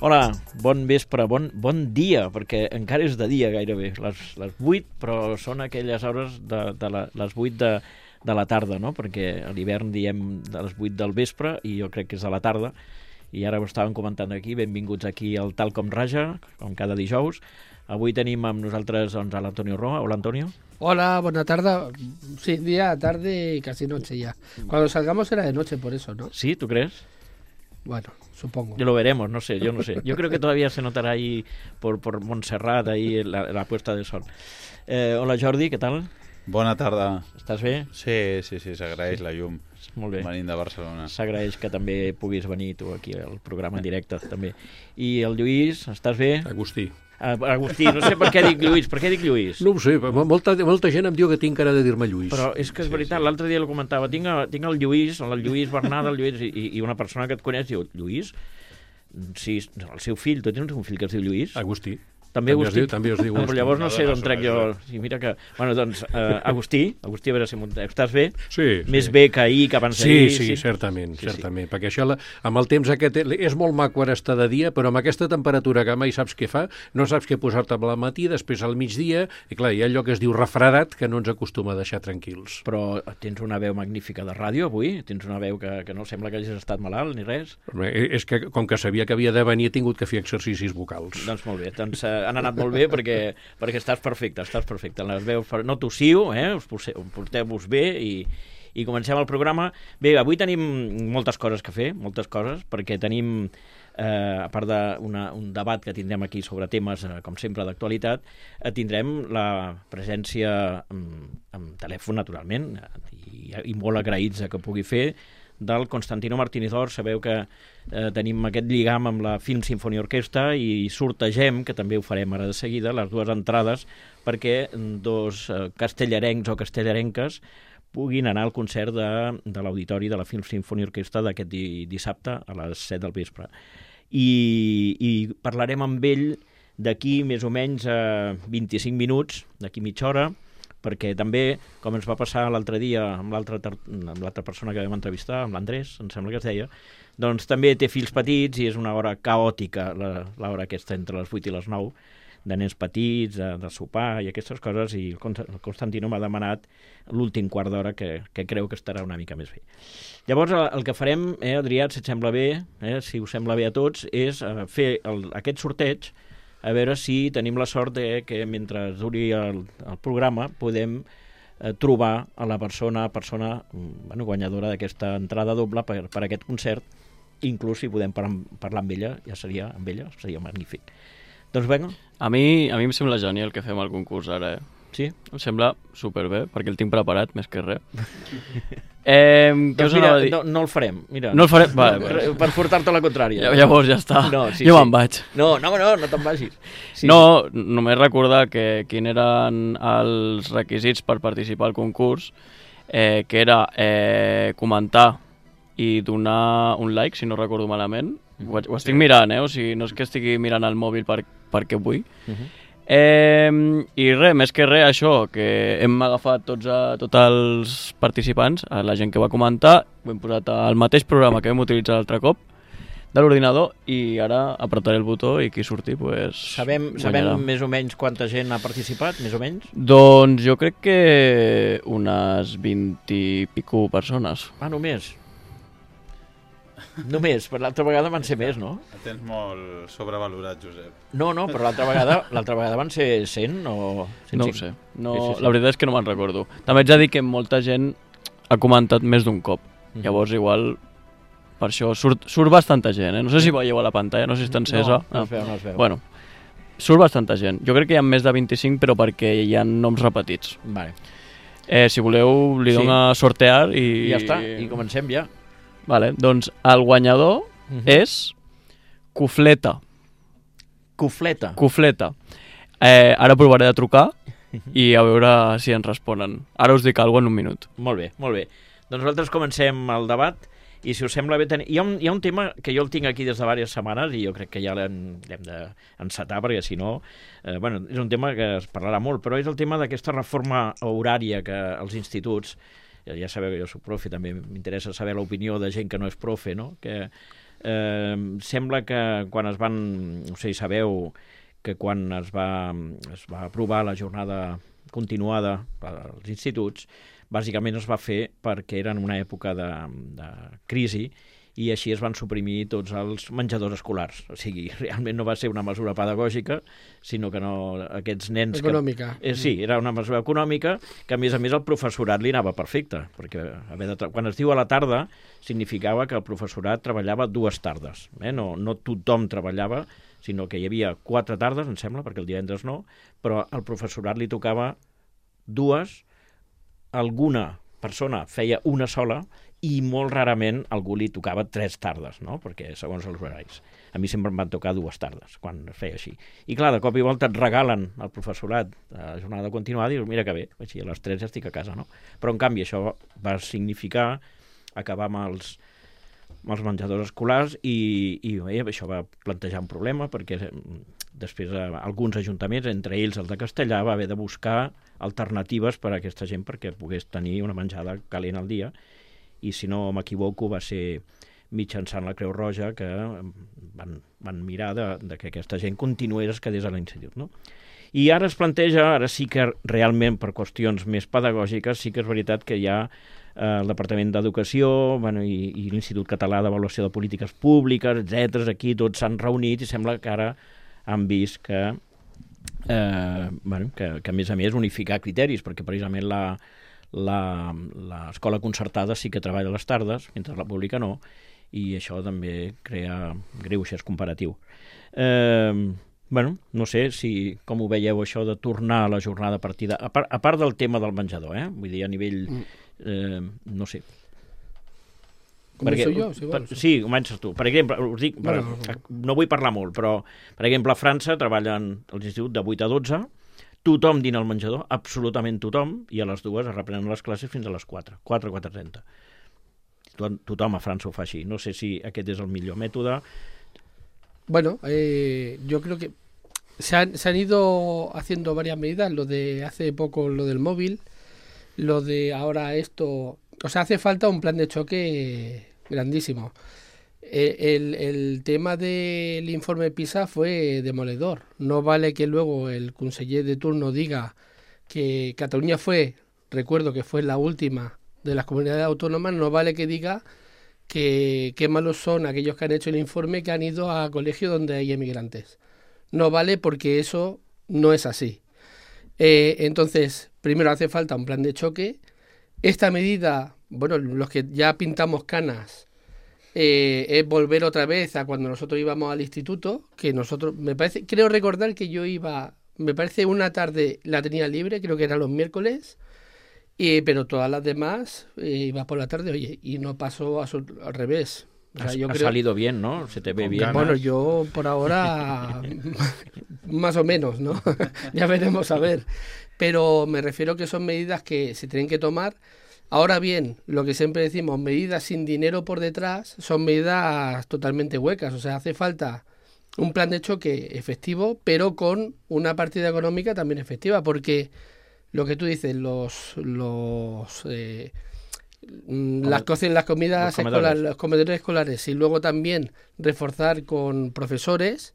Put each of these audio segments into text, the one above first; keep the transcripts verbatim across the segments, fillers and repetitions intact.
Hola, bon vespre, bon, bon dia, perquè encara és de dia gairebé, les, les vuit, però són aquelles hores de, de la, les vuit de, de la tarda, no? Perquè a l'hivern diem de les vuit del vespre i jo crec que és de la tarda, i ara ho estàvem comentant aquí. Benvinguts aquí al Tal com Raja, com cada dijous. Avui tenim amb nosaltres doncs, a l'Antonio Roa. Hola, Antonio. Hola, buena tarde. Sí, día, tarde y casi noche ya. Cuando salgamos era de noche, por eso, ¿no? Sí, ¿tú crees? Bueno, supongo. Yo lo veremos, no sé, yo no sé. Yo creo que todavía se notará ahí por, por Montserrat, ahí la, la puesta del sol. Eh, hola, Jordi, què tal? Bona tarda. Estàs bé? Sí, sí, sí, s'agraeix Sí. la llum. Molt bé. Venint de Barcelona. S'agraeix que també puguis venir tu aquí al programa en directe, també. I el Lluís, estàs bé? Agustí. Ah, Agustí, no sé per què dic Lluís. Per què dic Lluís? No ho sé, però molta, molta gent em diu que tinc cara de dir-me Lluís. Però és que és Sí, veritat, sí. l'altre dia lo comentava. Tinc, a, tinc el Lluís, el Lluís Bernat, el Lluís, i, i una persona que et coneix diu, Lluís? Sí, el seu fill, tu tens un fill que es diu Lluís? Agustí. També, També es Agustí. diu- també es diu Però Agustí. llavors no sé No d'on dona trec jo. sobretot. Sí, mira que... Bueno, doncs, eh, Agustí, Agustí, a veure si m'ho... Estàs bé? Sí, sí. Més bé que ahir, que abans Sí, d'ahir. sí, certament, Sí, sí. certament, perquè això la, amb el temps aquest és molt maco ara estar de dia, però amb aquesta temperatura que mai saps què fa, no saps què posar-te al matí, després al migdia, i clar, hi ha allò que es diu refredat que no ens acostuma a deixar tranquils. Però tens una veu magnífica de ràdio avui, tens una veu que, que no sembla que hagis estat malalt ni res. Eh, És que, com que sabia que havia de venir, he tingut que fer exercicis vocals. Doncs molt bé, doncs eh, han anat molt bé perquè, perquè estàs perfecte, estàs perfecte. Les veus, no tossiu, eh? Us poseu- porteu-vos bé i, i comencem el programa. Bé, avui tenim moltes coses que fer, moltes coses, perquè tenim, eh, a part d'un debat que tindrem aquí sobre temes, eh, com sempre, d'actualitat, eh, tindrem la presència amb, amb telèfon, naturalment, i, i molt agraïts a que pugui fer, del Constantino Martínez Ors. Sabeu que eh, tenim aquest lligam amb la Film Symphony Orquestra i sortegem, que també ho farem ara de seguida, les dues entrades perquè dos eh, castellarencs o castellarenques puguin anar al concert de, de l'auditori de la Film Symphony Orquestra d'aquest di, dissabte a les set del vespre. I, i parlarem amb ell d'aquí més o menys eh, vint-i-cinc minuts, d'aquí mitja hora, perquè també, com ens va passar l'altre dia amb l'altra amb l'altra persona que vam entrevistar, amb l'Andrés, em sembla que es deia, doncs també té fills petits i és una hora caòtica, la- l'hora aquesta entre les vuit i les nou, de nens petits, de, de sopar i aquestes coses, i el Con- el Constantino m'ha demanat l'últim quart d'hora que, que creu que estarà una mica més bé. Llavors, el, el que farem, eh, Adrià, si et sembla bé, eh, si us sembla bé a tots, és eh, fer el, aquest sorteig, a veure si tenim la sort de que mentre duri el, el programa podem eh, trobar a la persona, persona mm, bueno, guanyadora d'aquesta entrada doble per, per aquest concert. Inclús si podem par parlar amb ella, ja seria amb ella, seria magnífic. Doncs vinga, A mi, a mi em sembla genial que fem el concurs ara, eh? sí? Em sembla superbé, perquè el tinc preparat, més que res. Eh, què Doncs us anava mira, a dir? no, no el farem. Mira. No el farem? Vale, No, pues. per portar-te la contrària. Ja, llavors ja està. No, sí, jo sí. me'n vaig. No, no, no, no te'n vagis. Sí, no, només recordar que quins eren els requisits per participar al concurs, eh, que era eh, comentar i donar un like, si no recordo malament. Ho, ho estic mirant, eh? O sigui, no és que estigui mirant el mòbil per, perquè vull. Uh -huh. Eh, I res, més que res, això, que hem agafat tots, a, tots els participants, a la gent que va comentar, ho hem posat al mateix programa que vam utilitzar l'altre cop, de l'ordinador, i ara apretaré el botó i qui surti, pues, Sabem, guanyarà. sabem més o menys quanta gent ha participat, més o menys? Doncs jo crec que unes vint i pico persones. Ah, només. Només, per l'altra vegada van ser més, no? El tens molt sobrevalorat, Josep. No, no, però l'altra vegada l'altra vegada van ser cent o cent No cinc? ho sé, no, Sí, sí, sí. la veritat és que no me'n recordo. També haig de dir que molta gent ha comentat més d'un cop. Mhm. Llavors, igual, per això surt, surt bastanta gent, eh? No sé si veieu a la pantalla, no sé si està encesa. No, no es veu, no es veu. Bueno, surt bastanta gent. Jo crec que hi ha més de vint-i-cinc, però perquè hi ha noms repetits. Vale. Eh, si voleu, li Sí. dono a sortear i... I ja està, i comencem ja. Vale, doncs el guanyador Mhm. és Cufleta. Cufleta. Cufleta. Eh, ara provaré de trucar i a veure si ens responen. Ara us dic alguna cosa en un minut. Molt bé, molt bé. Doncs nosaltres comencem el debat i si us sembla bé... Ten... Hi, ha un, hi ha un tema que jo el tinc aquí des de diverses setmanes i jo crec que ja l'hem d'encetar perquè si no... Eh, bueno, és un tema que es parlarà molt, però és el tema d'aquesta reforma horària que els instituts ja, ja sabeu que jo soc profe, també m'interessa saber l'opinió de gent que no és profe, no? Que eh, sembla que quan es van, no sé si sabeu, que quan es va, es va aprovar la jornada continuada als instituts, bàsicament es va fer perquè era en una època de, de crisi i així es van suprimir tots els menjadors escolars. O sigui, realment no va ser una mesura pedagògica, sinó que no, aquests nens... Econòmica. Que, eh, sí, era una mesura econòmica que, a més a més, el professorat li anava perfecte, perquè haver de quan es diu a la tarda, significava que el professorat treballava dues tardes. Eh? No, no tothom treballava, sinó que hi havia quatre tardes, em sembla, perquè el divendres no, però al professorat li tocava dues, alguna persona feia una sola, i molt rarament algú li tocava tres tardes, no? Perquè segons els horaris. A mi sempre em van tocar dues tardes, quan es feia així. I clar, de cop i volta et regalen al professorat a la jornada continuada i dius, mira que bé, així a les tres ja estic a casa, no? Però en canvi això va significar acabar amb els, amb els menjadors escolars i, i bé, això va plantejar un problema perquè després eh, alguns ajuntaments, entre ells el de Castellà, va haver de buscar alternatives per a aquesta gent perquè pogués tenir una menjada calent al dia. I si no m'equivoco va ser mitjançant la Creu Roja que van, van mirar de, de que aquesta gent continués, es quedés a l'institut, no? I ara es planteja, ara sí que realment per qüestions més pedagògiques, sí que és veritat que hi ha eh, el Departament d'Educació bueno, i, i l'Institut Català d'Avaluació de Polítiques Públiques, etcètera. Aquí tots s'han reunit i sembla que ara han vist que, eh, bueno, que, que a més a més unificar criteris, perquè precisament la l'escola concertada sí que treballa a les tardes, mentre la pública no, i això també crea greuges comparatiu. Eh, bueno, no sé si com ho veieu això de tornar a la jornada partida, a part, a part del tema del menjador, eh? Vull dir, a nivell, eh, no sé. Començo jo, si vols. Per, sí, comences tu. Per exemple, us dic, per, Bueno, no. no vull parlar molt, però, per exemple, a França treballen a l'institut de vuit a dotze, tothom dina al menjador, absolutament tothom, i a les dues es reprenen les classes fins a les quatre, quatre, quatre trenta. Tothom a França ho fa així. No sé si aquest és el millor mètode. Bueno, eh, yo creo que se han, se han ido haciendo varias medidas, lo de hace poco lo del móvil, lo de ahora esto, o sea, hace falta un plan de choque grandísimo. El, el tema del informe PISA fue demoledor. No vale que luego el conseller de turno diga que Cataluña fue, recuerdo que fue la última de las comunidades autónomas, no vale que diga que qué malos son aquellos que han hecho el informe que han ido a colegios donde hay emigrantes. No vale porque eso no es así. Eh, entonces, primero hace falta un plan de choque. Esta medida, bueno, los que ya pintamos canas, Eh, es volver otra vez a cuando nosotros íbamos al instituto, que nosotros, me parece, creo recordar que yo iba, me parece una tarde la tenía libre, creo que era los miércoles, y, pero todas las demás eh, iba por la tarde, oye, y no pasó a su, al revés. O sea, ha, yo ha creo, salido bien, ¿no? Se te ve Con bien. ganas. bueno, yo por ahora más o menos, ¿no? Ya veremos a ver. Pero me refiero que son medidas que se tienen que tomar. Ahora bien, lo que siempre decimos, medidas sin dinero por detrás, son medidas totalmente huecas. O sea, hace falta un plan de choque efectivo, pero con una partida económica también efectiva, porque lo que tú dices, los los eh, las, co- las comidas los comedores. escolares, los comedores escolares, y luego también reforzar con profesores,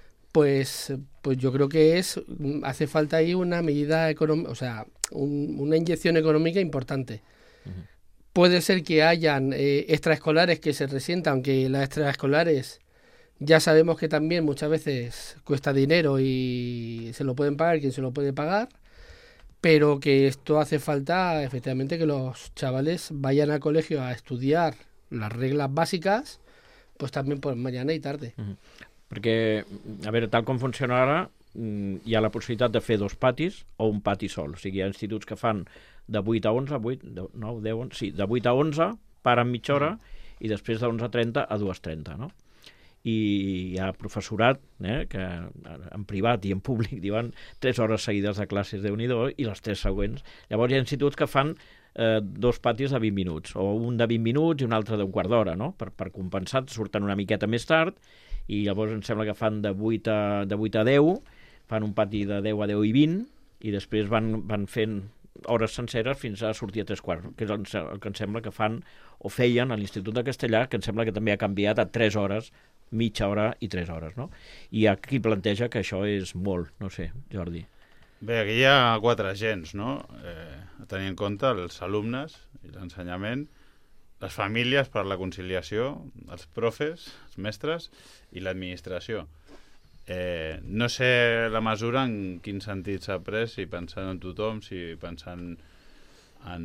pues pues yo creo que es hace falta ahí una medida económica, o sea, un, una inyección económica importante. Uh-huh. Puede ser que hayan eh, extraescolares que se resientan, aunque las extraescolares ya sabemos que también muchas veces cuesta dinero y se lo pueden pagar quien se lo puede pagar, pero que esto hace falta efectivamente que los chavales vayan al colegio a estudiar las reglas bàsiques, pues también por mañana i tarde. Uh-huh. Perquè, a veure, tal com funciona ara, hi ha la possibilitat de fer dos patis o un pati sol. O sigui, hi ha instituts que fan de vuit a onze, vuit, nou, deu, onze, sí, de vuit a onze, paren mitja hora, i després de onze a trenta a dues trenta, no? I hi ha professorat, eh, que en privat i en públic diuen tres hores seguides de classes de Déu-n'hi-do i les tres següents. Llavors hi ha instituts que fan eh, dos patis de vint minuts, o un de vint minuts i un altre d'un quart d'hora, no? Per, per compensar, surten una miqueta més tard, i llavors em sembla que fan de vuit a, de vuit a deu, fan un pati de deu a deu i vint, i després van, van fent hores senceres fins a sortir a tres quarts, que és el, el que em sembla que fan o feien a l'Institut de Castellà, que em sembla que també ha canviat a tres hores, mitja hora i tres hores, no? I hi ha qui planteja que això és molt, no sé, Jordi. Bé, aquí hi ha quatre agents, no? Eh, a tenir en compte els alumnes i l'ensenyament, les famílies per la conciliació, els profes, els mestres i l'administració. Eh, no sé la mesura en quin sentit s'ha pres, si pensant en tothom, si pensant en,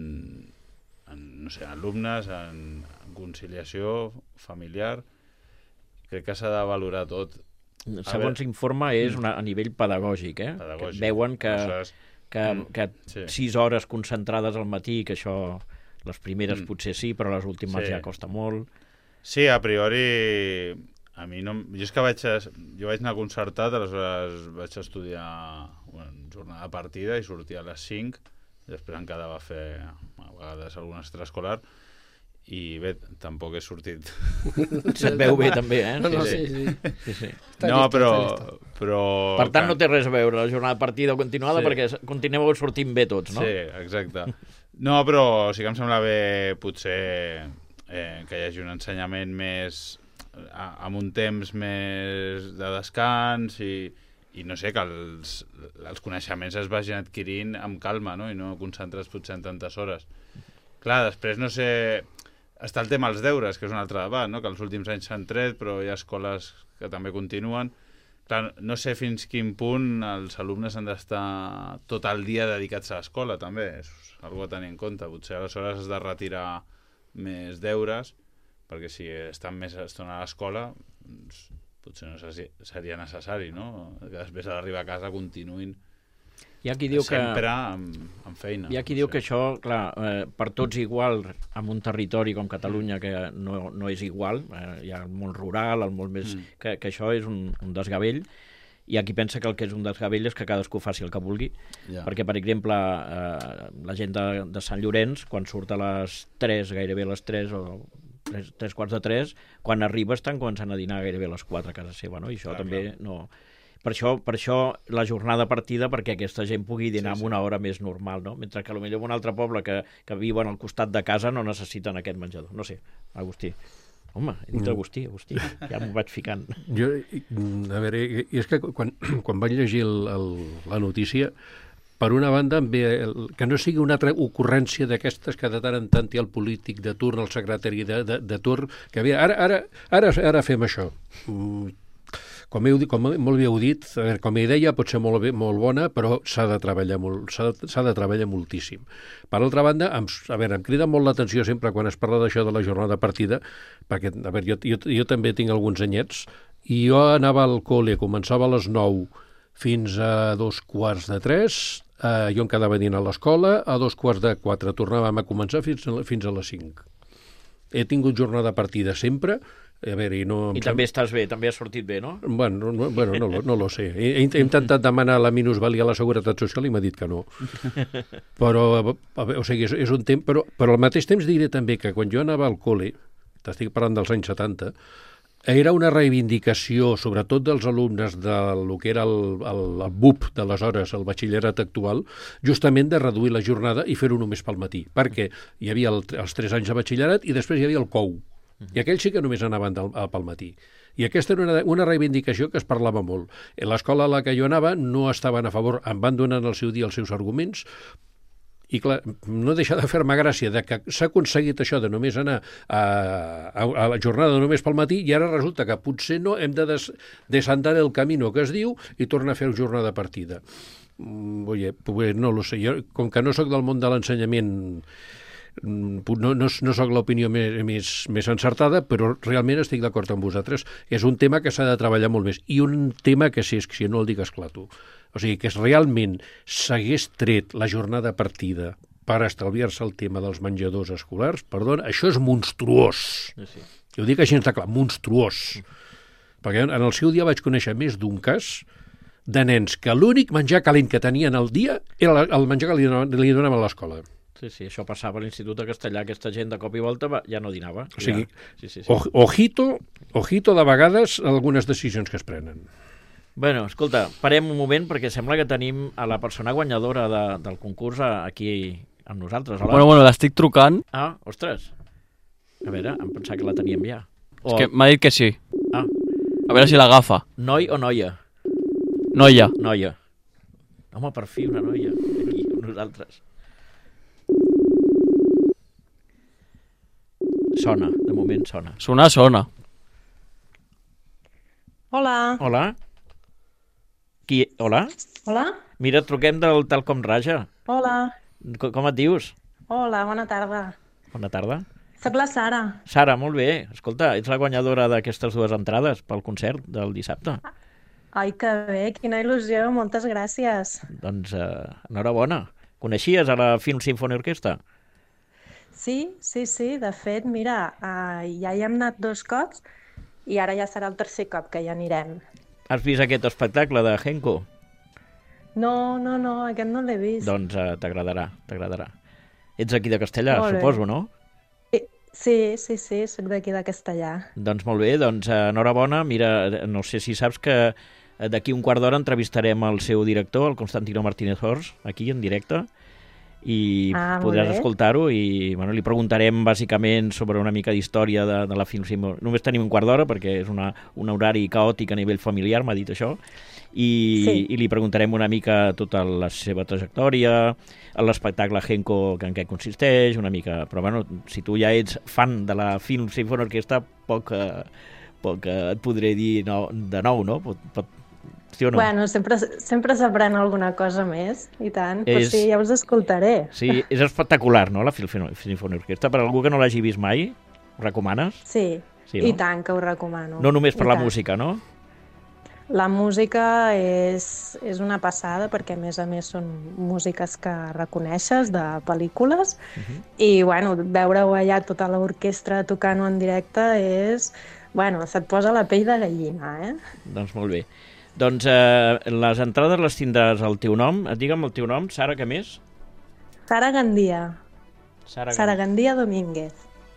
en no sé, alumnes, en, en conciliació familiar. Crec que s'ha de valorar tot. Segons informa, és una, a nivell pedagògic, eh? Pedagògic. Que veuen que, Aleshores, que, que sí. sis hores concentrades al matí, que això, les primeres Mm. potser sí, però les últimes Sí. ja costa molt. Sí, a priori, a mi no... Jo és que vaig, jo vaig anar concertat, aleshores vaig estudiar bueno, jornada de partida i sortia a les cinc, després em quedava a fer a vegades algun extraescolar, i bé, tampoc he sortit. Se't veu bé també, eh? No, no, sí, sí, sí. sí, sí. Està no, llisto, però, està llisto. però... Per tant, no té res a veure la jornada de partida o continuada, Sí. perquè continueu sortint bé tots, no? Sí, exacte. No, però sí que em sembla bé potser eh, que hi hagi un ensenyament més a, amb un temps més de descans i, i no sé, que els, els coneixements es vagin adquirint amb calma, no? I no concentrats potser en tantes hores. Clar, després no sé... Està el tema dels deures, que és un altre debat, no? Que els últims anys s'han tret, però hi ha escoles que també continuen. Clar, no sé fins quin punt els alumnes han d'estar tot el dia dedicats a l'escola, també. És una a tenir en compte. Potser aleshores has de retirar més deures, perquè si estan més estona a l'escola, doncs, potser no sé si seria necessari, no? Que després d'arribar a casa continuïn Hi ha qui diu que... sempre amb, amb feina. Hi ha qui no diu sé. que això, clar, eh, per tots igual, en un territori com Catalunya, que no, no és igual, eh, hi ha el món rural, el món més... Mm. Que, que això és un, un desgavell. Hi ha qui pensa que el que és un desgavell és que cadascú faci el que vulgui, Ja. perquè, per exemple, eh, la gent de, de Sant Llorenç, quan surt a les tres, gairebé a les tres, o tres, tres quarts de tres, quan arriba estan començant a dinar gairebé a les quatre a casa seva, no? I això Clar, també clar. no... Per això, per això la jornada partida, perquè aquesta gent pugui dinar Sí, sí. en una hora més normal, no? Mentre que potser en un altre poble que, que viuen al costat de casa no necessiten aquest menjador. No sé, Agustí. Home, he dit Agustí, Agustí. Ja m'ho vaig ficant. Jo, a veure, i és que quan, quan vaig llegir el, el, la notícia, per una banda, em ve el, que no sigui una altra ocurrència d'aquestes que de tant en tant hi ha el polític de turn, el secretari de, de, de turn, que havia, ara, ara, ara, ara fem això. Mm, Com, heu, com molt bé heu dit, a veure, com a idea pot ser molt, bé, molt bona, però s'ha de treballar molt, s'ha de, s'ha de treballar moltíssim. Per altra banda, em, a veure, em crida molt l'atenció sempre quan es parla d'això de la jornada de partida, perquè, a veure, jo, jo, jo també tinc alguns anyets, i jo anava al col·le, començava a les nou fins a dos quarts de tres, eh, jo em quedava dins a l'escola, a dos quarts de quatre tornàvem a començar fins a, fins a les cinc. He tingut jornada de partida sempre, a veure, i no... I també estàs bé, també has sortit bé, no? Bueno, no, bueno, no, lo- no lo sé. He, he intentat demanar la minusvàlia a la Seguretat Social i m'ha dit que no. Però, a veure, o sigui, és, és un temps... Però, però al mateix temps diré també que quan jo anava al col·le, t'estic parlant dels anys setanta, era una reivindicació, sobretot dels alumnes del que era el, el, el B U P d'aleshores, el batxillerat actual, justament de reduir la jornada i fer-ho només pel matí. Perquè hi havia el, els tres anys de batxillerat i després hi havia el C O U. I aquells sí que només anaven del, pel matí. I aquesta era una, una reivindicació que es parlava molt. A l'escola a la que jo anava no estaven a favor, em van donar en el seu dia els seus arguments, i clar, no deixa de fer-me gràcia de que s'ha aconseguit això de només anar a, a, a la jornada només pel matí i ara resulta que potser no hem de des, desandar el camino que es diu i tornar a fer jornada de partida. Mm, oye, pues no lo sé. Jo, com que no sóc del món de l'ensenyament, no, no, no sóc l'opinió més, més, més encertada, però realment estic d'acord amb vosaltres. És un tema que s'ha de treballar molt més. I un tema que, si, si no el dic, esclato. O sigui, que realment s'hagués tret la jornada de partida per estalviar-se el tema dels menjadors escolars, perdona, això és monstruós. Sí, sí. Jo ho dic així, està clar, monstruós. Perquè en el seu dia vaig conèixer més d'un cas de nens que l'únic menjar calent que tenien al dia era el menjar que li donaven, li donaven a l'escola. Sí, sí, això passava a l'Institut de Castellà, aquesta gent de cop i volta va, ja no dinava. O sigui, ja. sí, sí, sí. O, ojito, ojito de vegades algunes decisions que es prenen. Bueno, escolta, parem un moment perquè sembla que tenim a la persona guanyadora de, del concurs aquí amb nosaltres. Hola. Bueno, bueno, l'estic trucant. Ah, ostres. A veure, em pensava que la teníem ja. O... És que m'ha dit que sí. Ah. A veure si l'agafa. Noi o noia? Noia. Noia. Home, per fi una noia aquí amb nosaltres. Sona, de moment sona. Sonar, sona. Hola. Hola? Qui? Hola? Hola? Mira, truquem del Talcom Raja. Hola. Com, com et dius? Hola, bona tarda. Bona tarda. Soc la Sara. Sara, molt bé. Escolta, ets la guanyadora d'aquestes dues entrades pel concert del dissabte. Ai, que bé, quina il·lusió, moltes gràcies. Doncs eh, enhorabona. Coneixies a la Film Symphony Orchestra? Sí, sí, sí, de fet, mira, uh, ja hi hem anat dos cops i ara ja serà el tercer cop que hi anirem. Has vist aquest espectacle de Henko? No, no, no, aquest no l'he vist. Doncs eh, t'agradarà, t'agradarà. Ets aquí de Castellà, Molt bé. suposo, no? Sí, sí, sí, soc d'aquí de Castellà. Doncs molt bé, doncs eh, enhorabona. Mira, no sé si saps que eh, d'aquí un quart d'hora entrevistarem el seu director, el Constantino Martínez Hors, aquí en directe, i Ah, molt podràs bé. escoltar-ho i bueno, li preguntarem bàsicament sobre una mica d'història de, de la Film Symphony. Només tenim un quart d'hora perquè és una, un horari caòtic a nivell familiar, m'ha dit això, i, Sí. i li preguntarem una mica tota la seva trajectòria, l'espectacle Henko, que en què consisteix, una mica... Però bueno, si tu ja ets fan de la Film Symphony Orchestra, poc, eh, poc eh, et podré dir no, de nou, no? Pot, pot, sí o no? Bueno, sempre, sempre s'aprèn alguna cosa més, i tant. És... Pues És- sí, ja us escoltaré. Sí, és espectacular, no?, la Film Symphony Orchestra. Per algú que no l'hagi vist mai, ho recomanes? Sí, Sí, i no? tant, que ho recomano. No només per I la tant. música, no? La música és, és una passada perquè, a més a més, són músiques que reconeixes de pel·lícules i, bueno, veure-ho allà tota l'orquestra tocant-ho en directe és... Bueno, se't posa la pell de gallina, eh? Doncs molt bé. Doncs eh, les entrades les tindràs al teu nom. Digue'm el teu nom, Sara, què més? Sara Gandia. Sara, Sara Gandia Domínguez.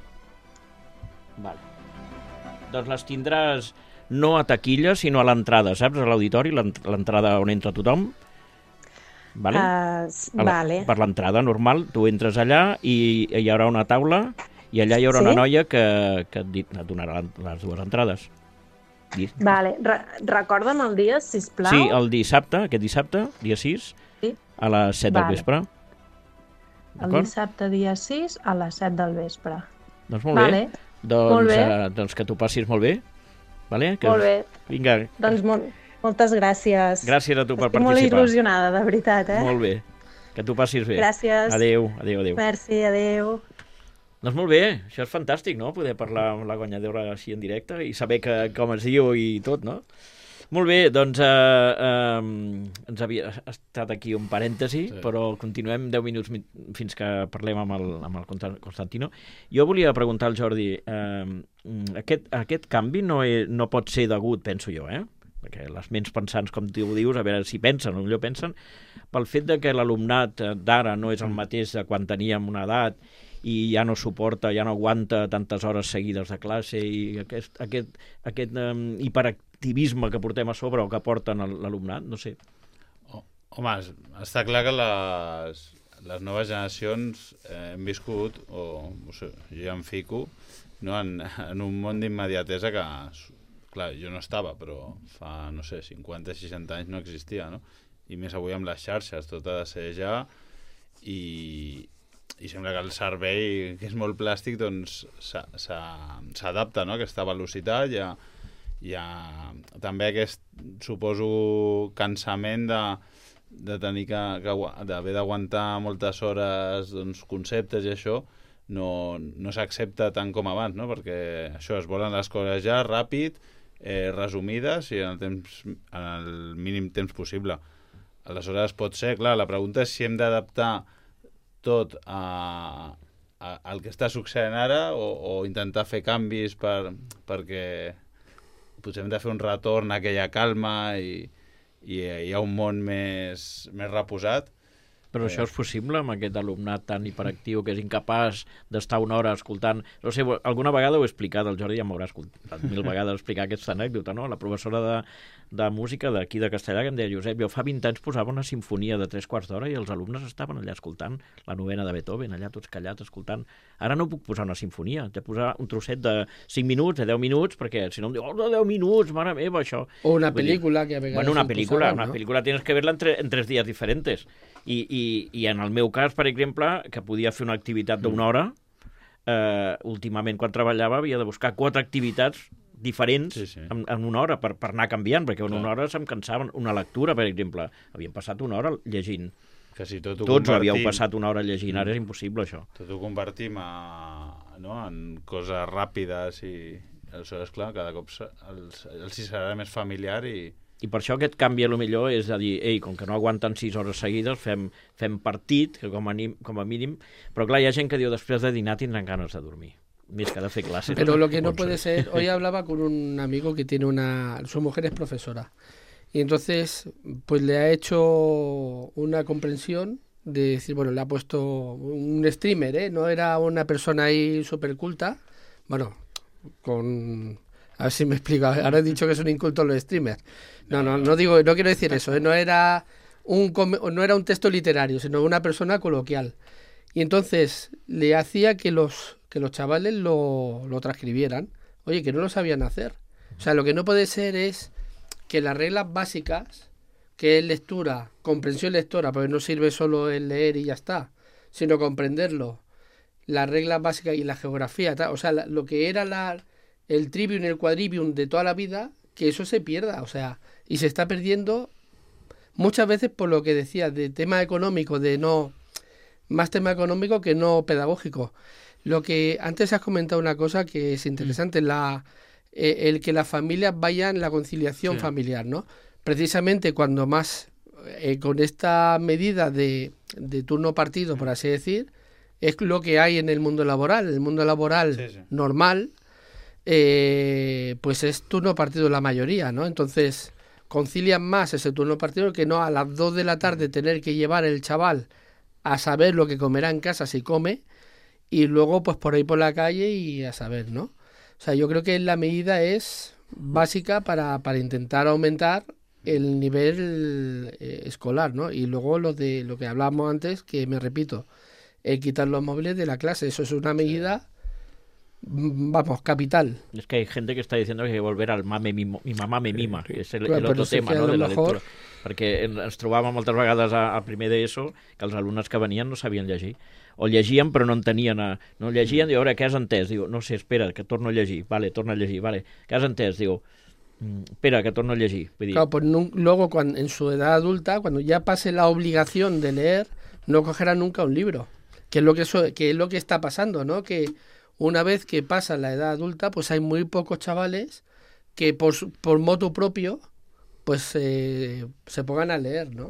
Vale. Doncs les tindràs no a taquilla, sinó a l'entrada, saps? A l'auditori, l'ent- l'entrada on entra tothom. Vale? Uh, s- A la- vale. Per l'entrada normal, tu entres allà i hi haurà una taula i allà hi haurà Sí? una noia que, que et, di- et donarà les dues entrades. Di- Vale. Re recorda'm el dia, sisplau. Sí, el dissabte, aquest dissabte, dia sis, Sí. a les set del Vale. vespre. El D'acord? dissabte, dia sis, a les set del vespre. Doncs molt Vale. bé. Doncs, Molt bé. eh, doncs que t'ho passis molt bé. Vale? Que... Molt bé. Vinga, Doncs mol moltes gràcies. gràcies a tu per Estic molt participar. il·lusionada, de veritat, eh? Molt bé. Que t'ho passis bé. Gràcies. Adéu, adéu, adéu. Merci, adéu. Doncs molt bé, això és fantàstic, no?, poder parlar amb la guanyadora així en directe i saber que, com es diu i tot, no? Molt bé, doncs eh, eh, ens havia estat aquí un parèntesi, sí. Però continuem deu minuts mi- fins que parlem amb el, amb el Consta- Constantino. Jo volia preguntar al Jordi, eh, aquest, aquest canvi no, és, no pot ser degut, penso jo, eh? Perquè les ments pensants, com tu dius, a veure si pensen o millor pensen, pel fet de que l'alumnat eh, d'ara no és el mateix de quan teníem una edat i ja no suporta, ja no aguanta tantes hores seguides de classe i aquest, aquest, aquest um, hiperactivisme que portem a sobre o que porten el- l'alumnat, no sé. Oh, home, es- està clar que les, les noves generacions eh, hem viscut, o, o sigui, jo ja em fico, no, en, en un món d'immediatesa que, clar, jo no estava, però fa, no sé, cinquanta seixanta anys no existia, no? I més avui amb les xarxes, tot ha de ser ja, i, i sembla que el cervell, que és molt plàstic, doncs s'ha- s'ha- s'adapta, no?, a aquesta velocitat. Hi ha, hi ha també aquest, suposo, cansament de, de tenir que, que agua- d'haver d'aguantar moltes hores, doncs, conceptes i això, no, no s'accepta tant com abans, no?, perquè això, es volen les coses ja ràpid, eh, resumides i en el, temps, en el mínim temps possible. Aleshores pot ser, clar, la pregunta és si hem d'adaptar tot a, a, al que està succeint ara o, o intentar fer canvis per, perquè potser hem de fer un retorn a aquella calma i, i hi ha un món més, més reposat. Però Eh. això és possible amb aquest alumnat tan hiperactiu que és incapaç d'estar una hora escoltant... No sé, alguna vegada ho he explicat, el Jordi ja m'haurà escoltat mil vegades explicar aquesta anècdota, no? La professora de, de música d'aquí de Castellà que em deia, Josep, jo fa vint anys posava una sinfonia de tres quarts d'hora i els alumnes estaven allà escoltant la novena de Beethoven, allà tots callats escoltant. Ara no puc posar una sinfonia, he de posar un trosset de cinc minuts, de deu minuts, perquè si no em diu, oh, de deu minuts, mare meva, això. O una Vull película dir, que a vegades... Bueno, una película, posaven, una ¿no? película tienes que verla en, tre en tres días diferentes. I, i, I en el meu cas, per exemple, que podia fer una activitat d'una hora, eh, últimament quan treballava havia de buscar quatre activitats diferents Sí, sí. En, en una hora per, per anar canviant, perquè en Clar. una hora se'm cansaven. Una lectura, per exemple, havíem passat una hora llegint. Que si tot ho Tots havíeu convertim- passat una hora llegint, ara és impossible això. Tot ho convertim a, no, en coses ràpides i aleshores, clar, cada cop se- els, els hi serà més familiar i... I per això aquest canvi a lo millor és a dir, ei, com que no aguanten sis hores seguides, fem, fem partit, que com a, nim, com a mínim... Però clar, hi ha gent que diu després de dinar tindran ganes de dormir. Més que de fer classes. Pero lo que no Pot puede ser, hoy hablaba con un amigo que tiene una, su mujer es profesora, y entonces pues le ha hecho una comprensión de decir, bueno, le ha puesto un streamer, ¿eh? No era una persona ahí súper culta, bueno, con... A ver si me explico, ahora he dicho que es un inculto los streamers. No, no, no digo, no quiero decir eso, ¿eh? No era un, com- no era un texto literario, sino una persona coloquial. Y entonces le hacía que los, que los chavales lo, lo transcribieran. Oye, que no lo sabían hacer. O sea, lo que no puede ser es que las reglas básicas, que es lectura, comprensión lectora, porque no sirve solo el leer y ya está, sino comprenderlo, las reglas básicas y la geografía, tal, o sea, la- lo que era la, el trivium y el quadrivium de toda la vida, que eso se pierda, o sea, y se está perdiendo muchas veces por lo que decías, de tema económico, de no... Más tema económico que no pedagógico. Lo que antes has comentado una cosa que es interesante, la, eh, el que las familias vayan, la conciliación Sí. familiar, ¿no? Precisamente cuando más, eh, con esta medida de, de turno partido, por así decir, es lo que hay en el mundo laboral. El mundo laboral Sí, sí. normal, eh, pues es turno partido la mayoría, ¿no? Entonces, concilian más ese turno partido que no a las dos de la tarde tener que llevar el chaval a saber lo que comerá en casa si come y luego pues por ahí por la calle y a saber, ¿no? O sea, yo creo que la medida es básica para, para intentar aumentar el nivel eh, escolar, ¿no? Y luego lo de lo que hablábamos antes, que me repito, el quitar los móviles de la clase, eso es una medida, mm, vamos, capital. Es que hay gente que está diciendo que hay que volver al mame mimo, mi mamá me mima, que és el, Clar, el però otro sí tema, que a no, lo de la mejor- lectura. Perquè en- ens trobàvem moltes vegades a, a primer d'ESO que els alumnes que venien no sabien llegir. O llegien però no entenien. A, no llegien, diu, a veure, què has entès? Diu, no sé, espera, que torno a llegir. Vale, torna a llegir, vale. Què has entès? Diu, "Mm, espera, que torno a llegir. Vull dir, Claro, pues nun- luego cuando, en su edad adulta, cuando ya pase la obligación de leer, no cogerá nunca un libro. Que es lo que, eso- que es lo que está pasando, ¿no? Que una vez que pasa la edad adulta, pues hay muy pocos chavales que por, su- por motu propio, pues eh, se pongan a leer, ¿no?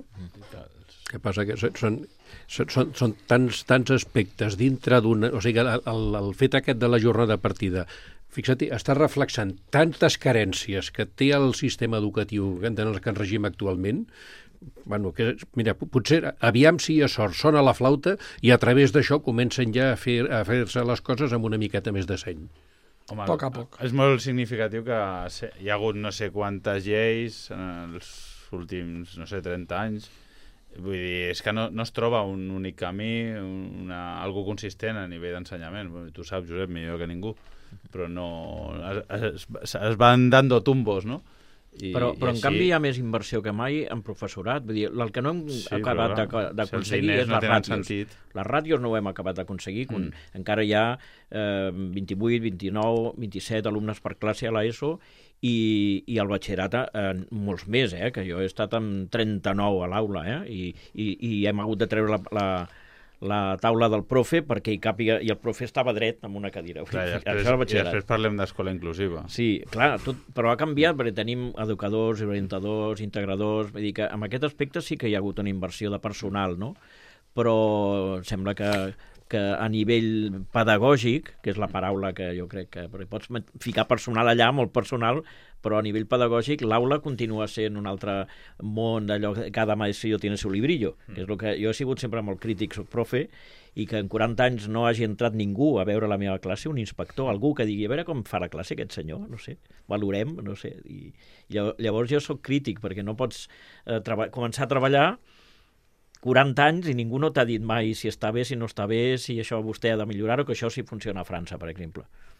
Que passa que són, són, són, són, són tants, tants aspectes dintre d'una... O sigui, el, el, el fet aquest de la jornada partida, fixa't, està reflexant tantes carències que té el sistema educatiu en el que ens regim actualment, bueno, que, mira, potser aviam si hi ha sort, sona la flauta i a través d'això comencen ja a fer a fer-se les coses amb una miqueta més de seny. Home, Poc a poc. És molt significatiu que se- hi ha hagut no sé quantes lleis en els últims, no sé, trenta anys. Vull dir, és que no, no es troba un únic camí, una, algo consistent a nivell d'ensenyament. Bueno, tu saps, Josep, millor que ningú, però no... Es, es, es van dando tumbos, no? I, però, però i en canvi hi ha més inversió que mai en professorat. Vull dir, el que no hem Sí, acabat però, d'aco- si d'aconseguir els diners és no les tenen ràtios. sentit. Les ràtios no ho hem acabat d'aconseguir. Mm. Encara hi ha eh, vint-i-vuit, vint-i-nou, vint-i-set alumnes per classe a l'ESO i, i al batxillerat eh, molts més, eh, que jo he estat amb trenta-nou a l'aula, eh, i, i, i hem hagut de treure la, la, la taula del profe perquè hi càpiga, i el profe estava dret en una cadira. Clar, i, després, Això al i batxillerat. després parlem d'escola inclusiva. Sí, clar, tot, però ha canviat perquè tenim educadors, orientadors, integradors, vull dir que en aquest aspecte sí que hi ha hagut una inversió de personal, no? Però sembla que, que a nivell pedagògic, que és la paraula que jo crec que... Perquè pots met- ficar personal allà, molt personal, però a nivell pedagògic l'aula continua sent un altre món d'allò que cada maestrillo tiene su librillo, que és el que jo he sigut sempre molt crític, soc profe, i que en quaranta anys no hagi entrat ningú a veure la meva classe, un inspector, algú que digui, a veure com fa la classe aquest senyor, no sé, valorem, no sé. I llavors jo sóc crític, perquè no pots eh, començar a treballar quaranta anys i ningú no t'ha dit mai si està bé, si no està bé, si això vostè ha de millorar o que això sí funciona a França, per exemple.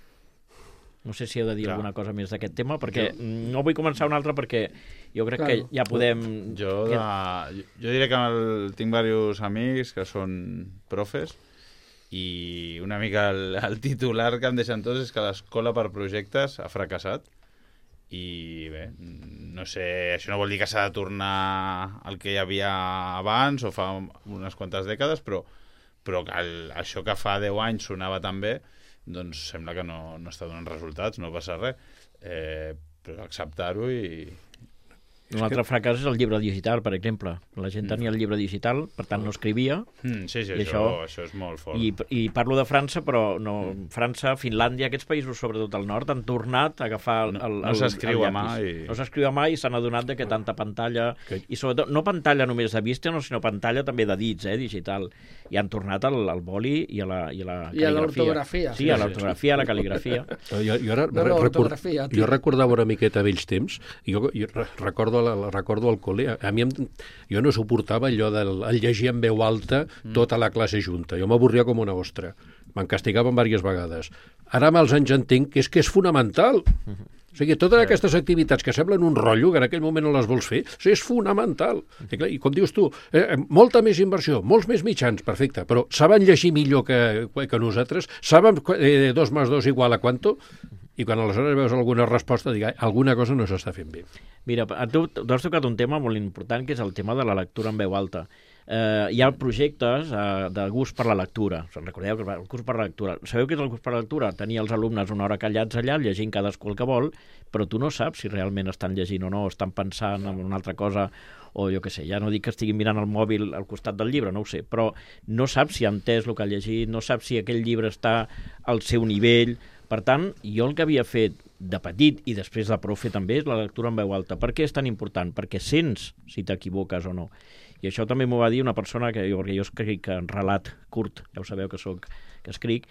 No sé si he de dir Clar. alguna cosa més d'aquest tema, perquè jo... no vull començar una altra perquè jo crec claro. que ja podem... Jo, de... jo diré que el... tinc diversos amics que són profes i una mica el, el titular que em deixen tots és que l'escola per projectes ha fracassat i bé, no sé, això no vol dir que s'ha de tornar al que hi havia abans o fa unes quantes dècades, però, però que el, això que fa deu anys sonava tan bé, doncs sembla que no, no està donant resultats, no passa res, eh, però acceptar-ho i... Un altre que... fracàs és el llibre digital, per exemple. La gent tenia el llibre digital, per tant no escrivia. Mm, sí, sí, això, això, això és molt fort. I, I parlo de França, però no, mm. França, Finlàndia, aquests països, sobretot al nord, han tornat a agafar el, el, no, no s'escriu a mà. I... No s'escriu a mà i s'han adonat de que tanta pantalla... Que... I sobretot, no pantalla només de vista, no, sinó pantalla també de dits, eh, digital. I han tornat al, al boli i a la, i a la I a l'ortografia. Sí, a l'ortografia, a la cal·ligrafia. Jo, jo, ara, no, no, record, jo recordava una miqueta vells temps, jo, jo recordo, la, la, recordo al col·le, a mi em, jo no suportava allò del el llegir en veu alta tota la classe junta, jo m'avorria com una ostra, me'n castigaven diverses vegades. Ara amb els anys entenc que és que és fonamental. O sigui, totes aquestes activitats que semblen un rotllo, que en aquell moment no les vols fer, o sigui, és fonamental. I, clar, i com dius tu, eh, molta més inversió, molts més mitjans, perfecte, però saben llegir millor que, que nosaltres, saben eh, dos més dos igual a quanto, i quan aleshores veus alguna resposta, digue, alguna cosa no s'està fent bé. Mira, tu, tu has tocat un tema molt important, que és el tema de la lectura en veu alta. Eh, hi ha projectes eh, de gust per la lectura. Recordeu que el curs per la lectura. Sabeu què és el curs per la lectura? Tenir els alumnes una hora callats allà, llegint cadascú el que vol, però tu no saps si realment estan llegint o no, o estan pensant en una altra cosa, o jo què sé, ja no dic que estiguin mirant el mòbil al costat del llibre, no ho sé, però no saps si ha entès el que ha llegit, no saps si aquell llibre està al seu nivell. Per tant, jo el que havia fet de petit i després de profe també és la lectura en veu alta. Per què és tan important? Perquè sents si t'equivoques o no. I això també m'ho va dir una persona que jo, jo escric en relat curt, ja ho sabeu que soc, que escric,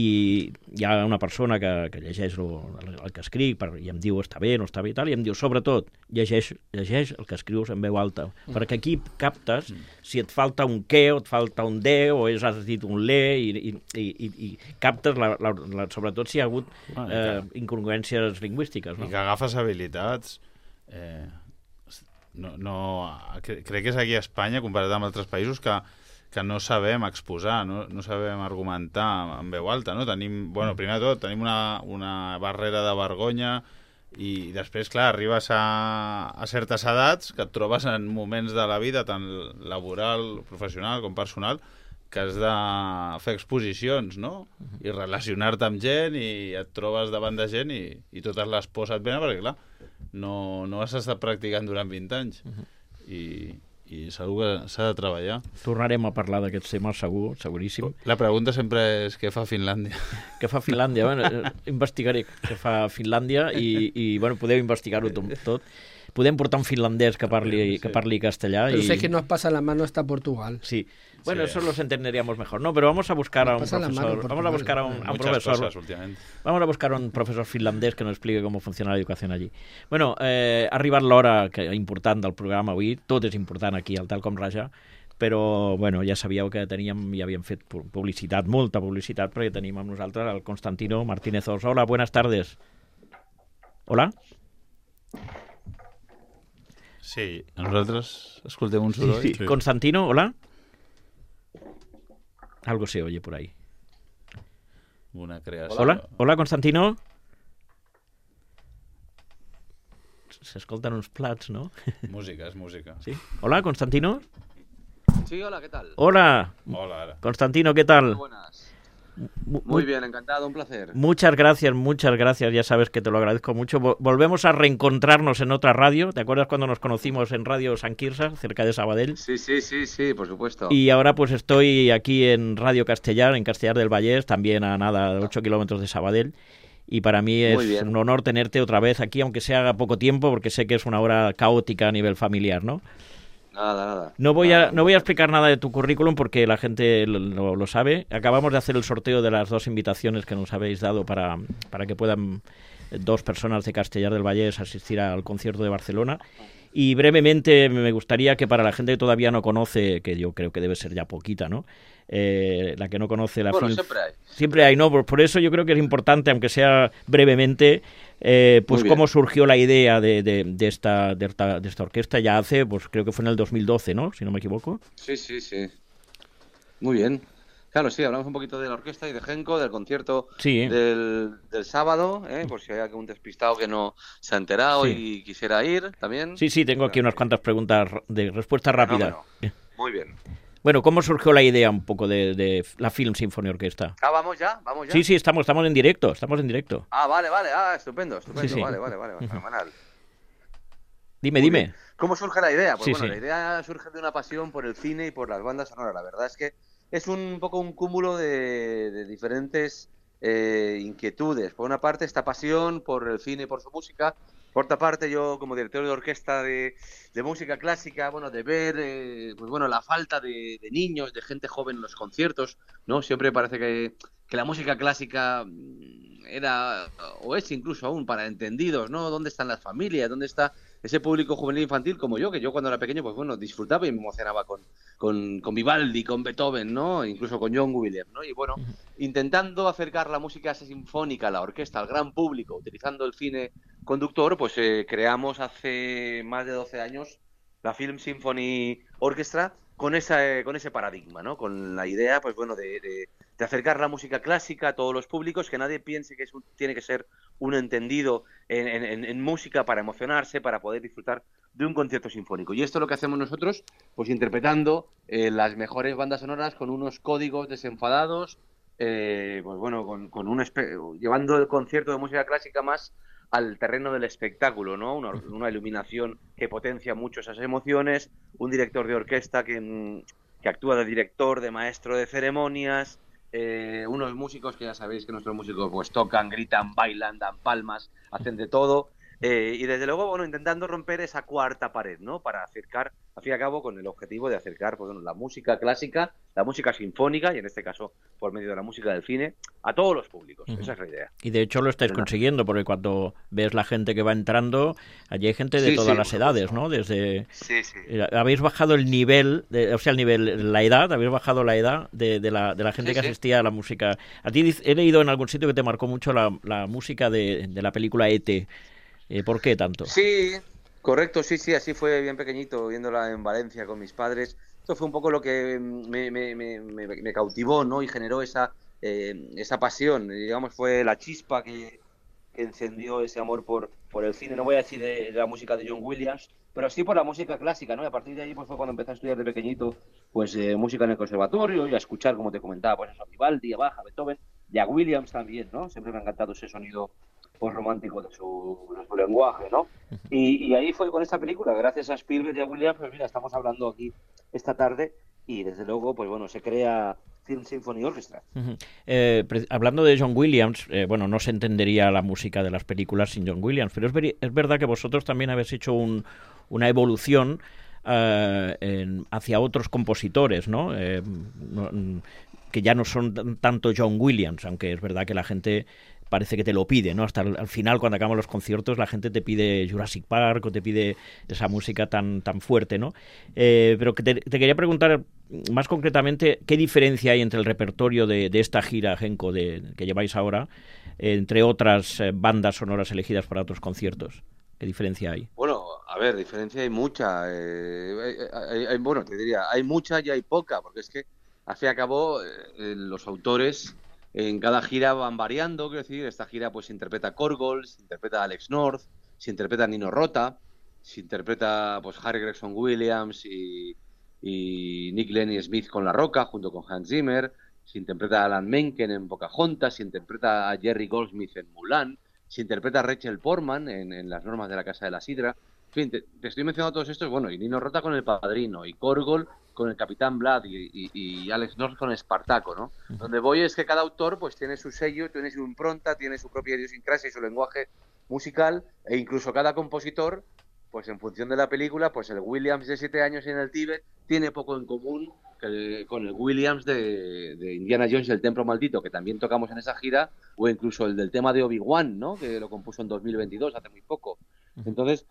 i hi ha una persona que, que llegeix el, el que escric per, i em diu està bé, no està bé i tal, i em diu sobretot llegeix, llegeix el que escrius en veu alta, mm. perquè aquí captes mm. si et falta un què o et falta un de o és, has dit un le i, i, i, i captes la, la, la, sobretot si hi ha hagut ah, eh, incongruències lingüístiques. No? I que agafes habilitats... Eh... No, no, crec que és aquí a Espanya, comparat amb altres països, que, que no sabem exposar, no, no sabem argumentar en veu alta, no? Tenim, bueno, primer de tot, tenim una, una barrera de vergonya i després, clar, arribes a, a certes edats que et trobes en moments de la vida, tant laboral, professional com personal, que has de fer exposicions, no? I relacionar-te amb gent i et trobes davant de gent i, i totes les pors et venen perquè, clar, no, no has estat practicant durant vint anys i, i segur que s'ha de treballar. Tornarem a parlar d'aquests temes, segur, seguríssim. La pregunta sempre és què fa Finlàndia. Què fa Finlàndia? Bueno, investigaré què fa Finlàndia i, i bueno, podeu investigar-ho tot. Podem portar un finlandès que parli, que parli castellà. Pero y... sé que nos pasa la mano hasta Portugal. Sí. Bueno, sí. Eso los entenderíamos mejor, ¿no? Pero vamos a buscar a un profesor. Vamos a buscar a un, a un profesor. Vamos a buscar a un profesor finlandés que nos explique cómo funciona la educación allí. Bueno, eh, ha arribat l'hora que important del programa avui. Tot és important aquí, al Tal Com Raja. Però, bueno, ja sabíeu que teníem, ja havíem fet publicitat, molta publicitat, perquè tenim amb nosaltres el Constantino Martínez Ors. Hola, buenas tardes. Hola. Sí, nosaltres escoltem un soroll. Sí, sí. Constantino, hola. Algo se oye por ahí. Una creació. Hola, hola, Constantino. S'escolten uns plats, ¿no? Música, és música. Sí. Hola, Constantino. Sí, hola, ¿qué tal? Hola. Hola, ara. Constantino, ¿qué tal? Muy buenas. Muy bien, encantado, un placer. Muchas gracias, muchas gracias, ya sabes que te lo agradezco mucho. Volvemos a reencontrarnos en otra radio. ¿Te acuerdas cuando nos conocimos en Radio San Quirze, cerca de Sabadell? Sí, sí, sí, sí, por supuesto. Y ahora pues estoy aquí en Radio Castellar, en Castellar del Vallès, también a nada, ocho kilómetros de Sabadell. Y para mí es un honor tenerte otra vez aquí, aunque sea poco tiempo, porque sé que es una hora caótica a nivel familiar, ¿no? Nada, nada. No voy, Nada, a, no voy a explicar nada de tu currículum porque la gente lo, lo, lo sabe. Acabamos de hacer el sorteo de las dos invitaciones que nos habéis dado para, para que puedan dos personas de Castellar del Vallès asistir al concierto de Barcelona. Y brevemente me gustaría que para la gente que todavía no conoce, que yo creo que debe ser ya poquita, ¿no? Eh, la que no conoce la Bueno, film... siempre hay. Siempre hay, ¿no? Por, por eso yo creo que es importante, aunque sea brevemente, eh, pues cómo surgió la idea de, de, de, esta, de, esta, de esta orquesta ya hace, pues creo que fue en el dos mil doce, ¿no? Si no me equivoco. Sí, sí, sí. Muy bien. Claro, sí, hablamos un poquito de la orquesta y de Genco, del concierto sí. del, del sábado, ¿eh? Por si hay algún despistado que no se ha enterado sí. y quisiera ir también. Sí, sí, tengo aquí unas cuantas preguntas de respuesta rápida. Muy bien. Bueno, ¿cómo surgió la idea un poco de, de la Film Symphony Orquesta? Ah, ¿vamos ya? ¿Vamos ya? Sí, sí, estamos, estamos en directo, estamos en directo. Ah, vale, vale, ah, estupendo, estupendo, sí, sí. vale, vale, vale, fenomenal. Dime, Muy dime. Bien. ¿Cómo surge la idea? Pues sí, bueno, sí. la idea surge de una pasión por el cine y por las bandas sonoras. La verdad es que es un poco un cúmulo de, de diferentes eh, inquietudes. Por una parte, esta pasión por el cine y por su música. Por otra parte, yo como director de orquesta de, de música clásica, bueno, de ver, eh, pues bueno, la falta de, de niños, de gente joven en los conciertos, ¿no? Siempre parece que, que la música clásica era, o es incluso aún para entendidos, ¿no? ¿Dónde están las familias? ¿Dónde está ese público juvenil infantil como yo? Que yo cuando era pequeño, pues bueno, disfrutaba y me emocionaba con, con, con Vivaldi, con Beethoven, ¿no? Incluso con John Williams, ¿no? Y bueno, intentando acercar la música sinfónica, la orquesta, al gran público, utilizando el cine conductor, pues eh, creamos hace más de doce años la Film Symphony Orchestra con esa, eh, con ese paradigma, ¿no? Con la idea, pues bueno, de, de, de acercar la música clásica a todos los públicos, que nadie piense que es un, tiene que ser un entendido en, en, en música para emocionarse, para poder disfrutar de un concierto sinfónico. Y esto es lo que hacemos nosotros, pues interpretando eh, las mejores bandas sonoras con unos códigos desenfadados, eh, pues bueno, con, con un llevando el concierto de música clásica más al terreno del espectáculo, ¿no? Una, una iluminación que potencia mucho esas emociones, un director de orquesta que, que actúa de director, de maestro de ceremonias, eh, unos músicos que ya sabéis que nuestros músicos pues tocan, gritan, bailan, dan palmas, hacen de todo, eh, y desde luego, bueno, intentando romper esa cuarta pared, ¿no? Para acercar, al fin y al cabo, con el objetivo de acercar, pues, bueno, la música clásica, la música sinfónica, y en este caso, por medio de la música del cine, a todos los públicos. Uh-huh. Esa es la idea. Y de hecho lo estáis ¿verdad? Consiguiendo, porque cuando ves la gente que va entrando, allí hay gente de sí, todas sí, las edades, ¿no? Desde... Sí, sí. Habéis bajado el nivel, de, o sea, el nivel, la edad, habéis bajado la edad de, de, la, de la gente sí, que sí. asistía a la música. A ti he leído en algún sitio que te marcó mucho la, la música de, de la película E T Eh, ¿Por qué tanto? Sí, correcto, sí, sí, así fue bien pequeñito, viéndola en Valencia con mis padres. Esto fue un poco lo que me, me, me, me, me cautivó, ¿no? Y generó esa, eh, esa pasión. Digamos, fue la chispa que, que encendió ese amor por, por el cine. No voy a decir de, de la música de John Williams, pero sí por la música clásica, ¿no? Y a partir de ahí pues, fue cuando empecé a estudiar de pequeñito pues eh, música en el conservatorio y a escuchar, como te comentaba, pues a Vivaldi, a Bach, a Beethoven y a Williams también, ¿no? Siempre me ha encantado ese sonido pues romántico de su, de su lenguaje, ¿no? Y, y ahí fue con esta película, gracias a Spielberg y a Williams, pues mira, estamos hablando aquí esta tarde y desde luego, pues bueno, se crea Film Symphony Orchestra. Uh-huh. eh, hablando de John Williams, eh, bueno, no se entendería la música de las películas sin John Williams, pero es, ver, es verdad que vosotros también habéis hecho un, una evolución uh, en, hacia otros compositores, ¿no? Eh, no que ya no son tanto John Williams, aunque es verdad que la gente parece que te lo pide, ¿no? Hasta el, al final, cuando acabamos los conciertos, la gente te pide Jurassic Park o te pide esa música tan, tan fuerte, ¿no? Eh, pero que te, te quería preguntar más concretamente, ¿qué diferencia hay entre el repertorio de, de esta gira, Genco, de, que lleváis ahora, eh, entre otras eh, bandas sonoras elegidas para otros conciertos? ¿Qué diferencia hay? Bueno, a ver, diferencia hay mucha. Eh, hay, hay, hay, bueno, te diría, hay mucha y hay poca, porque es que, al fin y al cabo, eh, los autores en cada gira van variando, quiero decir, esta gira pues se interpreta Korgol, se interpreta Alex North, se interpreta Nino Rota, se interpreta pues Harry Gregson Williams y, y Nick Lenny Smith con La Roca, junto con Hans Zimmer, se interpreta a Alan Menken en Pocahontas, se interpreta a Jerry Goldsmith en Mulan, se interpreta a Rachel Portman en, en Las normas de la Casa de la Sidra. En fin, te, te estoy mencionando todos estos, bueno, y Nino Rota con El Padrino, y Korgol con El Capitán Blood, y, y, y Alex North con Espartaco, ¿no? Uh-huh. Donde voy es que cada autor pues tiene su sello, tiene su impronta, tiene su propia idiosincrasia y su lenguaje musical, e incluso cada compositor pues en función de la película, pues el Williams de siete años en el Tíbet tiene poco en común que, con el Williams de, de Indiana Jones y el Templo Maldito, que también tocamos en esa gira, o incluso el del tema de Obi-Wan, ¿no? Que lo compuso en dos mil veintidós, hace muy poco. Entonces,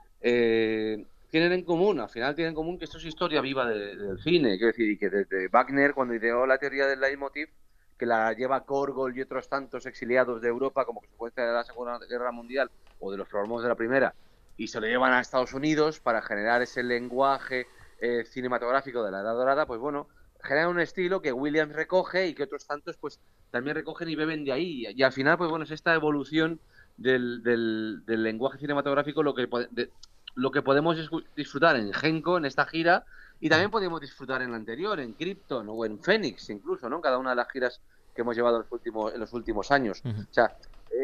eh, tienen en común, al final tienen en común que esto es historia viva de, del cine, quiero decir, y que desde Wagner, cuando ideó la teoría del leitmotiv, que la lleva Korgol y otros tantos exiliados de Europa como consecuencia de la Segunda Guerra Mundial o de los problemas de la Primera, y se lo llevan a Estados Unidos para generar ese lenguaje eh, cinematográfico de la Edad Dorada, pues bueno, genera un estilo que Williams recoge y que otros tantos pues también recogen y beben de ahí. Y, y al final, pues bueno, es esta evolución del, del, del lenguaje cinematográfico lo que, de, lo que podemos disfrutar en Genko, en esta gira, y también podemos disfrutar en la anterior, en Krypton o en Phoenix incluso, ¿no? Cada una de las giras que hemos llevado en los últimos, en los últimos años. Uh-huh. O sea,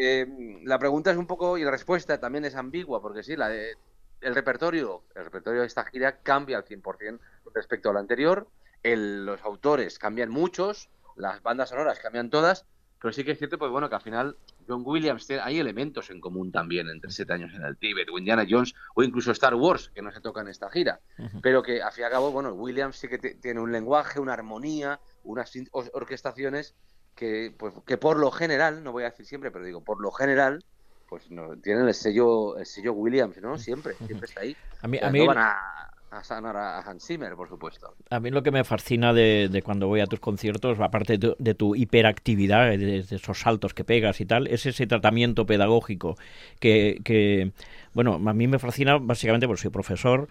eh, la pregunta es un poco, y la respuesta también es ambigua, porque sí, la de, el repertorio, el repertorio de esta gira cambia al cien por ciento respecto a la anterior, el, los autores cambian muchos, las bandas sonoras cambian todas, pero sí que es cierto, pues bueno, que al final John Williams tiene, hay elementos en común también entre Siete años en el Tíbet, o Indiana Jones, o incluso Star Wars, que no se toca en esta gira, uh-huh. pero que al fin y al cabo, bueno, Williams sí que t- tiene un lenguaje, una armonía, unas or- orquestaciones que, pues, que por lo general, no voy a decir siempre, pero digo, por lo general, pues no, tienen el sello, el sello Williams, ¿no? Siempre, siempre está ahí. A mí, o sea, a mí... No van a... a sanar a Hans Zimmer, por supuesto. A mí lo que me fascina de, de cuando voy a tus conciertos, aparte de tu, de tu hiperactividad, de, de esos saltos que pegas y tal, es ese tratamiento pedagógico que, que bueno, a mí me fascina básicamente porque soy profesor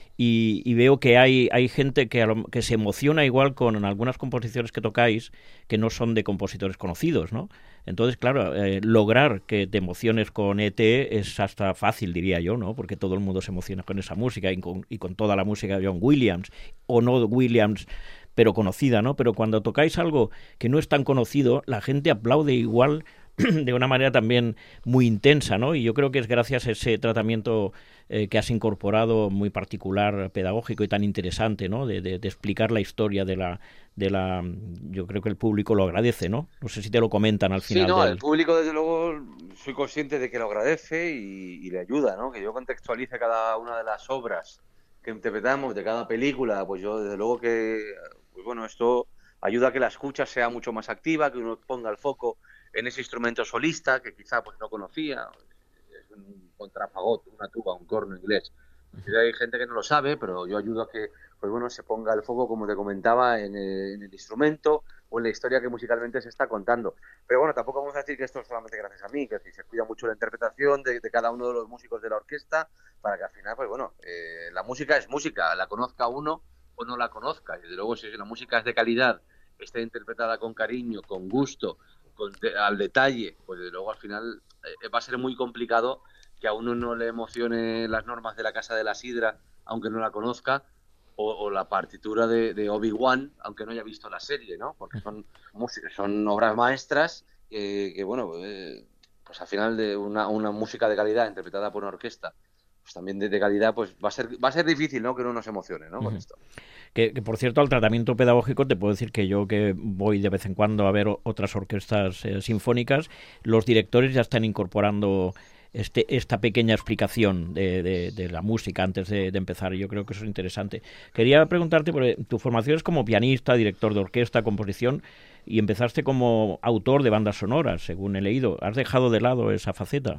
y, y veo que hay, hay gente que, a lo, que se emociona igual con algunas composiciones que tocáis que no son de compositores conocidos, ¿no? Entonces, claro, eh, lograr que te emociones con E T es hasta fácil, diría yo, ¿no? Porque todo el mundo se emociona con esa música y con, y con toda la música de John Williams, o no Williams, pero conocida, ¿no? Pero cuando tocáis algo que no es tan conocido, la gente aplaude igual de una manera también muy intensa, ¿no? Y yo creo que es gracias a ese tratamiento eh, que has incorporado muy particular, pedagógico y tan interesante, ¿no? De, de, de explicar la historia de la, de la... Yo creo que el público lo agradece, ¿no? No sé si te lo comentan al final. Sí, no, del... el público desde luego soy consciente de que lo agradece y, y le ayuda, ¿no? Que yo contextualice cada una de las obras que interpretamos, de cada película, pues yo desde luego que, pues bueno, esto ayuda a que la escucha sea mucho más activa, que uno ponga el foco en ese instrumento solista que quizá pues no conocía, es un contrafagot, una tuba, un corno inglés. Uh-huh. Hay gente que no lo sabe, pero yo ayudo a que, pues bueno, se ponga el foco, como te comentaba, en el, en el instrumento o en la historia que musicalmente se está contando. Pero bueno, tampoco vamos a decir que esto es solamente gracias a mí, que si se cuida mucho la interpretación de, de cada uno de los músicos de la orquesta, para que al final, pues bueno, eh, la música es música, la conozca uno o no la conozca. Y desde luego, si la música es de calidad, está interpretada con cariño, con gusto, con de, al detalle, pues desde luego al final eh, va a ser muy complicado que a uno no le emocione las normas de la Casa de la Sidra, aunque no la conozca, o, o la partitura de, de Obi-Wan, aunque no haya visto la serie, ¿no? Porque son, son obras maestras eh, que, bueno, eh, pues al final de una, una música de calidad interpretada por una orquesta, pues también de, de calidad, pues va a ser va a ser difícil, ¿no? Que uno no se emocione, ¿no? Con uh-huh. esto. Que, que, por cierto, al tratamiento pedagógico te puedo decir que yo que voy de vez en cuando a ver otras orquestas eh, sinfónicas, los directores ya están incorporando este, esta pequeña explicación de, de, de la música antes de, de empezar. Yo creo que eso es interesante. Quería preguntarte, porque tu formación es como pianista, director de orquesta, composición, y empezaste como autor de bandas sonoras, según he leído. ¿Has dejado de lado esa faceta?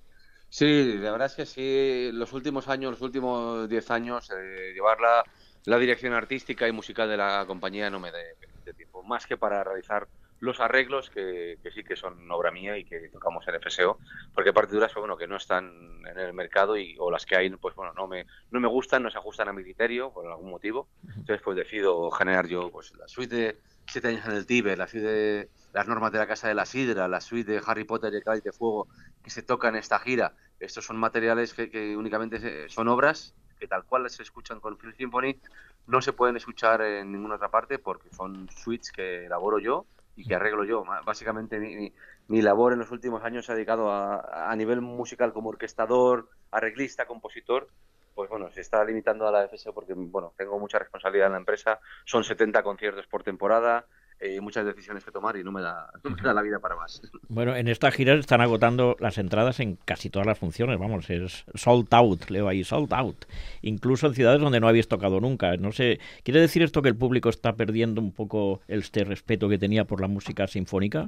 Sí, la verdad es que sí, los últimos años, los últimos diez años, eh, llevar la, la dirección artística y musical de la compañía no me da tiempo, más que para realizar los arreglos que, que sí que son obra mía y que tocamos en F S O, porque partituras pues, bueno, que no están en el mercado y o las que hay pues bueno no me no me gustan, no se ajustan a mi criterio por algún motivo, entonces pues decido generar yo pues la suite de Siete años en el Tíbet, la suite de las normas de la Casa de la Sidra, la suite de Harry Potter y el Cáliz de Fuego que se toca en esta gira. Estos son materiales que, que únicamente se, son obras que tal cual se escuchan con Field Symphony, no se pueden escuchar en ninguna otra parte porque son suites que elaboro yo y que arreglo yo. Básicamente mi, mi, mi labor en los últimos años se ha dedicado a, a nivel musical como orquestador, arreglista, compositor, pues bueno, se está limitando a la F S O porque, bueno, tengo mucha responsabilidad en la empresa, son setenta conciertos por temporada, eh, muchas decisiones que tomar y no me da, no me da la vida para más. Bueno, en esta gira están agotando las entradas en casi todas las funciones, vamos, es sold out, leo ahí, sold out, incluso en ciudades donde no habéis tocado nunca. No sé, ¿quiere decir esto que el público está perdiendo un poco este respeto que tenía por la música sinfónica?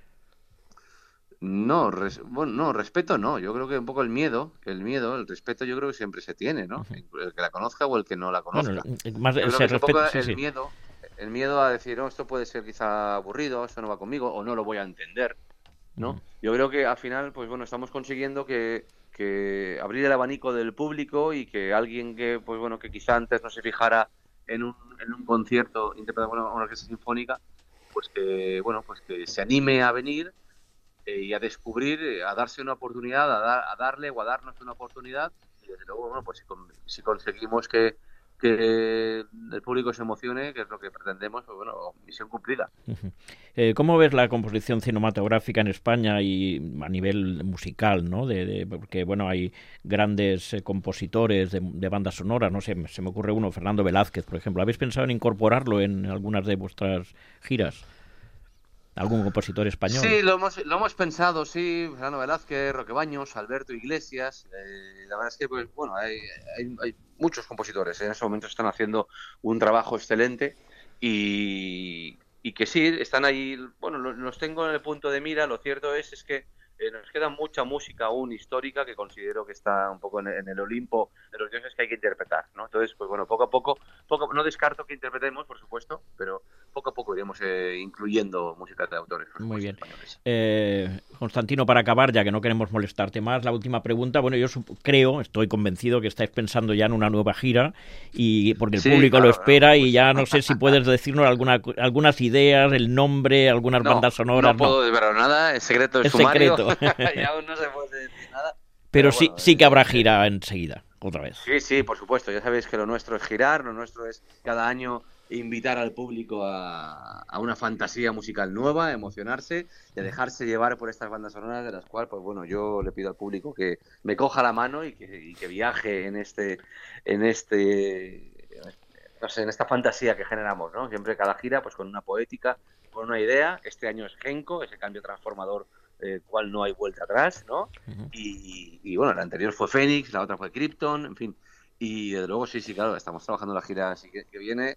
No, res, bueno, no, respeto no, yo creo que un poco el miedo, el miedo, el respeto yo creo que siempre se tiene, ¿no? Uh-huh. El que la conozca o el que no la conozca. Bueno, más yo creo se que es un poco sí, el sí. miedo, el miedo a decir, no, esto puede ser quizá aburrido, esto no va conmigo, o no lo voy a entender, ¿no? Uh-huh. Yo creo que al final, pues bueno, estamos consiguiendo que, que abrir el abanico del público y que alguien que, pues bueno, que quizá antes no se fijara en un, en un concierto interpretado por una orquesta sinfónica, pues que, bueno, pues que se anime a venir y a descubrir, a darse una oportunidad, a, dar, a darle o a darnos una oportunidad, y desde luego, bueno, pues si, con, si conseguimos que, que el público se emocione, que es lo que pretendemos, pues bueno, misión cumplida. Uh-huh. Eh, ¿Cómo ves la composición cinematográfica en España y a nivel musical, ¿no? De, de, porque, bueno, hay grandes eh, compositores de, de bandas sonoras, no sé, se me ocurre uno, Fernando Velázquez, por ejemplo. ¿Habéis pensado en incorporarlo en algunas de vuestras giras? ¿Algún compositor español? Sí, lo hemos, lo hemos pensado, sí. Fernando Velázquez, Roque Baños, Alberto Iglesias. Eh, la verdad es que, pues, bueno, hay, hay, hay muchos compositores. ¿eh? En este momento están haciendo un trabajo excelente y, y que sí, están ahí. Bueno, los, los tengo en el punto de mira. Lo cierto es, es que eh, nos queda mucha música aún histórica que considero que está un poco en, en el Olimpo de los dioses que hay que interpretar, ¿no? Entonces, pues bueno, poco a poco, poco no descarto que interpretemos, por supuesto, pero poco a poco iremos eh, incluyendo música de autores. Muy bien. Eh, Constantino, para acabar, ya que no queremos molestarte más, la última pregunta. Bueno, yo creo, estoy convencido que estáis pensando ya en una nueva gira, y porque el sí, público claro, lo espera, claro, pues... y ya no sé si puedes decirnos alguna, algunas ideas, el nombre, algunas no, bandas sonoras. No puedo no. desvelar nada, es secreto, es, es sumario. Secreto. Ya aún no se puede decir nada. Pero, pero bueno, sí, sí que habrá gira enseguida, otra vez. Sí, sí, por supuesto. Ya sabéis que lo nuestro es girar, lo nuestro es cada año invitar al público a, a una fantasía musical nueva, emocionarse y a dejarse llevar por estas bandas sonoras, de las cuales, pues bueno, yo le pido al público que me coja la mano y que, y que viaje en este, en este, no sé, en esta fantasía que generamos, ¿no? Siempre cada gira, pues con una poética, con una idea. Este año es Genko, ese cambio transformador, eh, cual no hay vuelta atrás, ¿no? Uh-huh. Y, y bueno, la anterior fue Fénix, la otra fue Krypton, en fin. Y desde luego, sí, sí, claro, estamos trabajando la gira así que, que viene.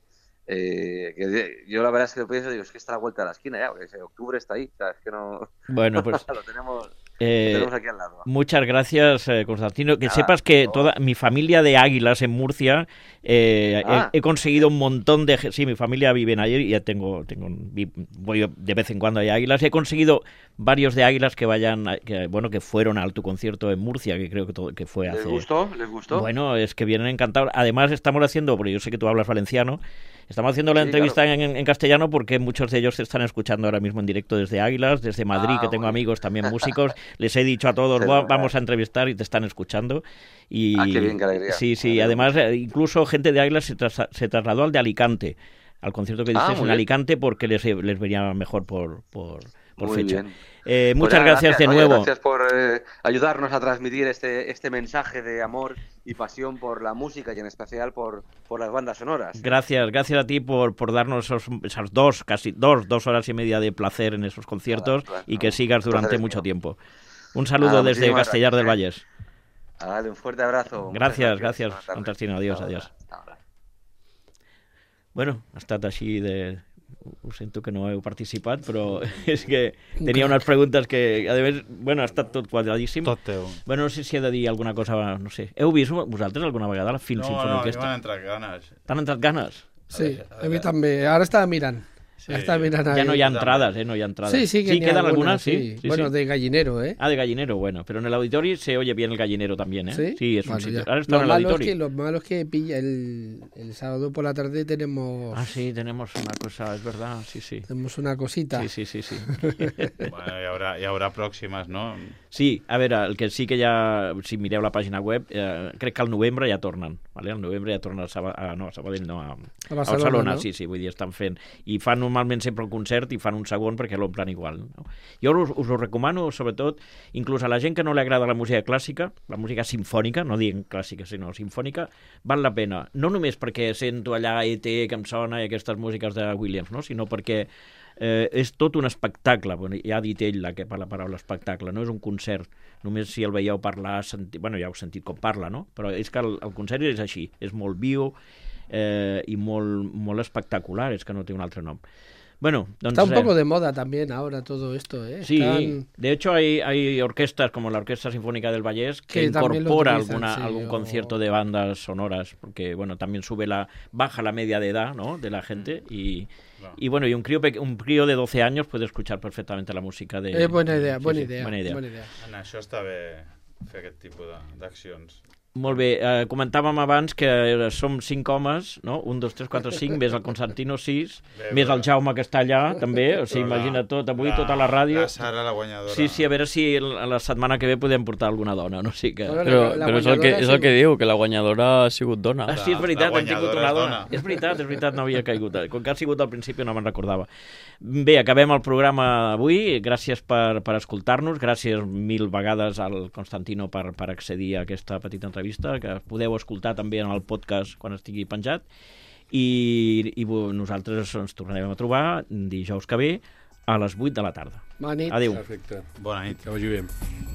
Eh, que yo la verdad es que lo pienso, digo, es que está a la vuelta de la esquina ya, porque ese octubre está ahí, o sea, es que no... Bueno, pues... lo tenemos... Eh, Lo tenemos aquí al lado. Muchas gracias, eh, Constantino. Que Nada, sepas que toda mi familia de Águilas en Murcia, eh, ah. he, he conseguido un montón de... Sí, mi familia vive en ayer y ya tengo... tengo voy de vez en cuando a Águilas. He conseguido varios de Águilas que vayan... Que, bueno, que fueron a tu concierto en Murcia, que creo que, todo, que fue hace... ¿Les gustó? ¿Les gustó? Bueno, es que vienen encantados. Además, estamos haciendo... Porque yo sé que tú hablas valenciano... Estamos haciendo la sí, entrevista claro. en, en castellano porque muchos de ellos se están escuchando ahora mismo en directo desde Águilas, desde Madrid, ah, que tengo amigos también músicos. Les he dicho a todos, sí, va, vamos a entrevistar y te están escuchando. Y, ah, qué bien, qué alegría. Sí, sí, además incluso gente de Águilas se, tras, se trasladó al de Alicante, al concierto que dices ah, en bien. Alicante, porque les, les venía mejor por, por, por muy fecha. Bien. Eh, muchas pues gracias, gracias de oye, nuevo. Gracias por eh, ayudarnos a transmitir este, este mensaje de amor y pasión por la música y en especial por, por las bandas sonoras. Gracias, gracias a ti por, por darnos esos, esas dos, casi dos, dos horas y media de placer en esos conciertos Nada, y que sigas durante mucho mío. tiempo. Un saludo Nada, desde Castellar del Vallès. Dale, un fuerte abrazo. Gracias, gracias, Constantino. Adiós, adiós. Bueno, ha estat així de... Ho sento que no heu participat, però és que tenia unes preguntes que, a més, bueno, ha estat tot quadradíssim. Tot teu. Bueno, no sé si he de dir alguna cosa, no sé. Heu vist vosaltres alguna vegada la Film no, Symphony No, Orchestra? no, m'han entrat ganes. T'han entrat ganes? Sí, a, a, a mi també. Ara estava mirant. Sí. Estava mirant ya no hi ha entradas, ¿eh? No hi ha entradas. Sí, sí, que ¿Sí quedan algunas? algunas sí. Sí, sí, bueno, sí. de gallinero, ¿eh? Ah, de gallinero, bueno. Pero en el auditorio se oye bien el gallinero también, ¿eh? Sí, sí es bueno, un sitio. Ya. Ahora está lo, en el malo auditorio. es que, lo malo es que pilla el, el sábado por la tarde tenemos... Ah, sí, tenemos una cosa, es verdad, sí, sí. Tenemos una cosita. Sí, sí, sí, sí. Bueno, hi haurà, hi haurà pròximes, no? Sí, a veure, el que sí que ja, si mireu la pàgina web, eh, crec que al novembre ja tornen, ¿vale? Al novembre ja tornen a, Saba, a, no, a Sabadell, no, a, a Barcelona, a Barcelona, no? sí, sí, vull dir, estan fent, i fan un normalment sempre el concert i fan un segon perquè l'omplen igual. No? Jo us, us ho recomano, sobretot, inclús a la gent que no li agrada la música clàssica, la música simfònica, no diguem clàssica, sinó simfònica, val la pena. No només perquè sento allà E T que em sona i aquestes músiques de Williams, no? Sinó perquè eh, és tot un espectacle. Bueno, ja ha dit ell la, que, la paraula espectacle, no és un concert. Només si el veieu parlar, senti... bueno, ja heu sentit com parla, no? Però és que el, el concert és així, és molt viu eh, i molt, molt espectacular, és que no té un altre nom. Bueno, doncs, Está un eh, poco de moda también ahora todo esto, ¿eh? Sí, Están... de hecho hay, hay orquestas como la Orquesta Sinfónica del Vallés que, Que también lo incorpora utilizan, alguna, sí, algún o- concierto de bandas sonoras, porque bueno, también sube la, baja la media de edad, ¿no? De la gente y, Claro. y bueno, y un crío, pe- un crío de doce años puede escuchar perfectamente la música de... Es buena idea, Sí, buena, sí, idea, buena idea. buena idea. En això està bé fer aquest tipus de- d'accions. Molt bé, eh, comentàvem abans que eh, som cinc homes, no? Un, dos, tres, quatre, cinc, més el Constantino, sis, Bé, més però- el Jaume que està allà, també, o sigui, Però la- imagina tot, avui tota la ràdio... La Sara, la guanyadora. Sí, sí, a veure si la la setmana que ve podem portar alguna dona, no? Sí que... Bueno, Però, la però és, el que, guanyadora és el sí. que diu, que la guanyadora ha sigut dona. Ah, sí, és La- veritat, la hem tingut guanyadora una és dona. dona. És veritat, és veritat, no havia caigut. Com que ha sigut al principi no me'n recordava. Bé, acabem el programa avui. Gràcies per, per escoltar-nos. Gràcies mil vegades al Constantino per, per accedir a aquesta petita entrevista, que podeu escoltar també en el podcast quan estigui penjat. I, i bo, nosaltres ens tornarem a trobar dijous que ve a les vuit de la tarda. Bona nit. Adéu. Perfecte. Bona nit. Que vagi bé.